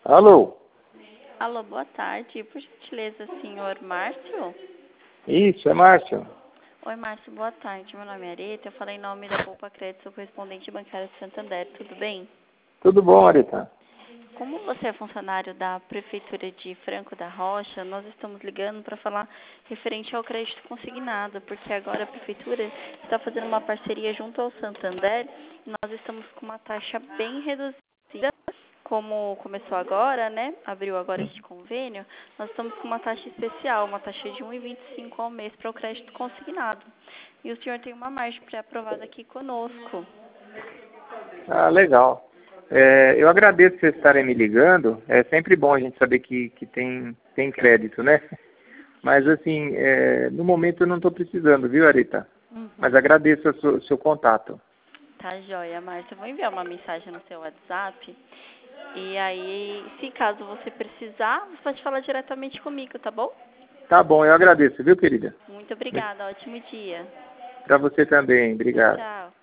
Alô? Alô, boa tarde. Por gentileza, senhor Márcio? Isso, é Márcio. Oi, Márcio, boa tarde. Meu nome é Areta. Eu falei em nome da Poupa Crédito, sou correspondente bancário de Santander. Tudo bem? Tudo bom, Areta? Como você é funcionário da Prefeitura de Franco da Rocha, nós estamos ligando para falar referente ao crédito consignado, porque agora a Prefeitura está fazendo uma parceria junto ao Santander e nós estamos com uma taxa bem reduzida. Como começou agora, né? Abriu agora este convênio, nós estamos com uma taxa especial, uma taxa de 1,25 ao mês para o crédito consignado. E o senhor tem uma margem pré-aprovada aqui conosco. Ah, legal. Eu agradeço vocês estarem me ligando. É sempre bom a gente saber que tem crédito, né? Mas, assim, no momento eu não estou precisando, viu, Areta? Mas agradeço o seu contato. Tá joia, Márcia. Eu vou enviar uma mensagem no seu WhatsApp. E aí, se caso você precisar, você pode falar diretamente comigo, tá bom? Tá bom, eu agradeço, viu, querida? Muito obrigada. Ótimo dia. Para você também. Obrigado. Tchau.